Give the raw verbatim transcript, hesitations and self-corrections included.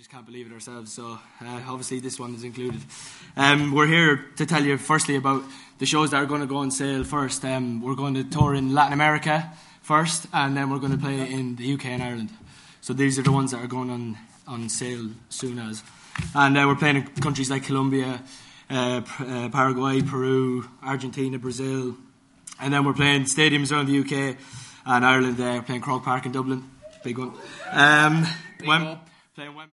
just can't believe it ourselves. So uh, obviously this one is included. Um, we're here to tell you firstly about the shows that are going to go on sale first. Um, we're going to tour in Latin America first, and then we're going to play in the U K and Ireland. So these are the ones that are going on, on sale soon as. And uh, we're playing in countries like Colombia, uh, uh, Paraguay, Peru, Argentina, Brazil. And then we're playing stadiums around the U K and Ireland. Uh, we're playing Croke Park in Dublin. Big one. Um, Big Wem- playing Wem-